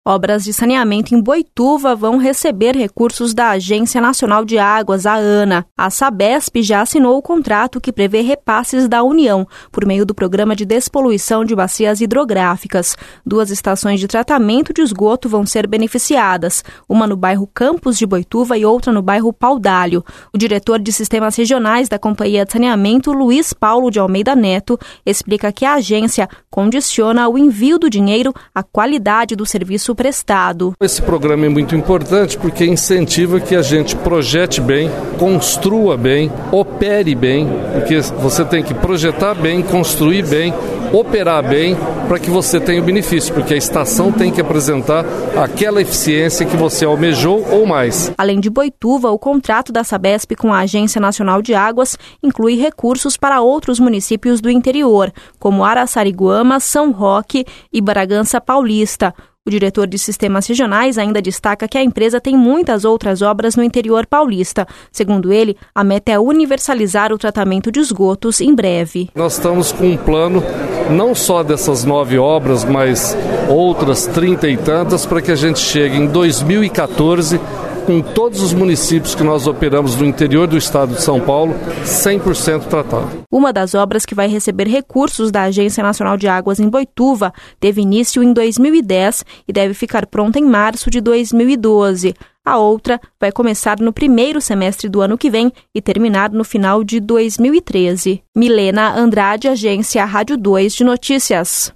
Obras de saneamento em Boituva vão receber recursos da Agência Nacional de Águas, a ANA. A Sabesp já assinou o contrato que prevê repasses da União, por meio do Programa de Despoluição de Bacias Hidrográficas. 2 estações de tratamento de esgoto vão ser beneficiadas, uma no bairro Campos de Boituva e outra no bairro Paudalho. O diretor de Sistemas Regionais da Companhia de Saneamento, Luiz Paulo de Almeida Neto, explica que a agência condiciona o envio do dinheiro à qualidade do serviço prestado. Esse programa é muito importante porque incentiva que a gente projete bem, construa bem, opere bem, porque você tem que projetar bem, construir bem, operar bem para que você tenha o benefício, porque a estação tem que apresentar aquela eficiência que você almejou ou mais. Além de Boituva, o contrato da Sabesp com a Agência Nacional de Águas inclui recursos para outros municípios do interior, como Araçariguama, São Roque e Bragança Paulista. O diretor de Sistemas Regionais ainda destaca que a empresa tem muitas outras obras no interior paulista. Segundo ele, a meta é universalizar o tratamento de esgotos em breve. Nós estamos com um plano não só dessas 9 obras, mas outras 30 e tantas, para que a gente chegue em 2014 com todos os municípios que nós operamos no interior do estado de São Paulo, 100% tratado. Uma das obras que vai receber recursos da Agência Nacional de Águas em Boituva teve início em 2010 e deve ficar pronta em março de 2012. A outra vai começar no primeiro semestre do ano que vem e terminar no final de 2013. Milena Andrade, Agência Rádio 2 de Notícias.